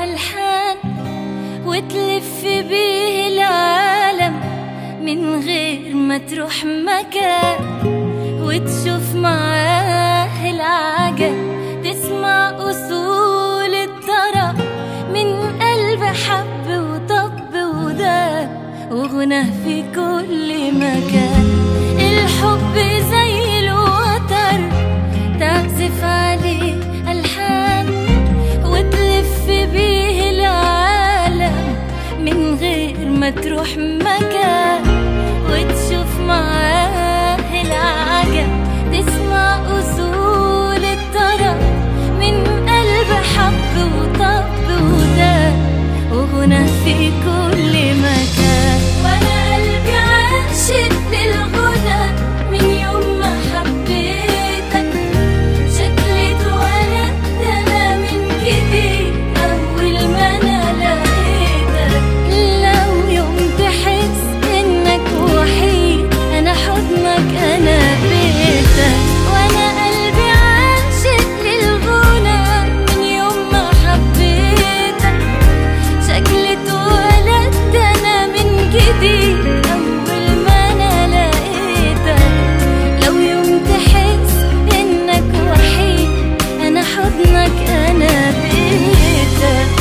ألحان وتلف بيه العالم من غير ما تروح مكان، وتشوف معاه العجب، تسمع أصول الطرب من قلب حب وطب وداب وغنى في كل مكان. الحب زي الوتر تعزف عليه ألحان وتلف بيه العالم من غير ما تروح مكان، وتشوف معاه العجب، تسمع أصول الطرب من قلب حب وطب وداب وغنى في كل مكان. وأنا قلبي عاشق للغنى من يوم ما حبيتك، شكلي اتولدت أنا من جديد أول ما أنا لقيتك. لو يوم تحس إنك وحيد أنا حضنك أنا بيتك. وأنا قلبي عاشق للغنى من يوم ما حبيتك، شكلي اتولدت أنا من جديد أول ما أنا لقيتك. لو يوم تحس إنك وحيد أنا حضنك أنا بيتك.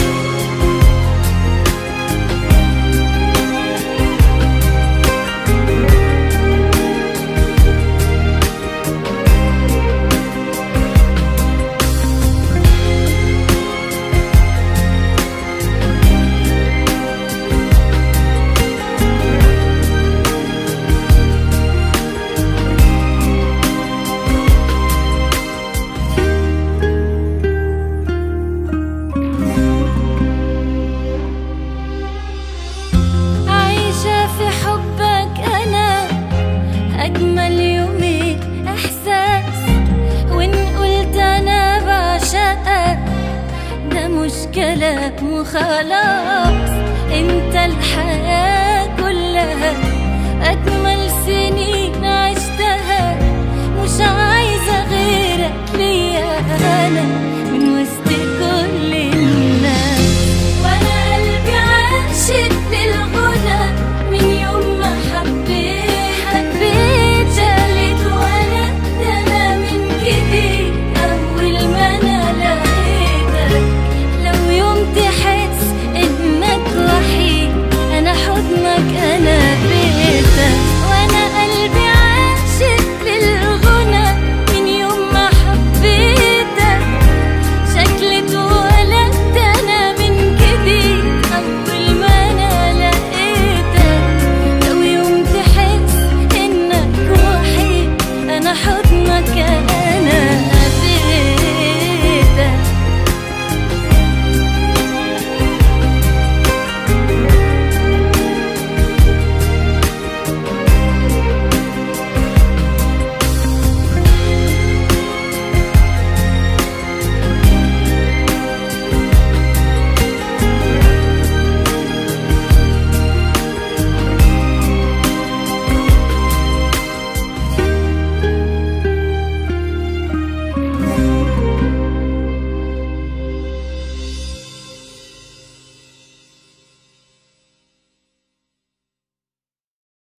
عايشة في حبك أنا أجمل يومين إحساس، وإن قلت أنا بعشقك ده مش كلام وخلاص. أنت الحياة كلها أجمل سنين عشتها، مش عايزة غيرك ليا أنا.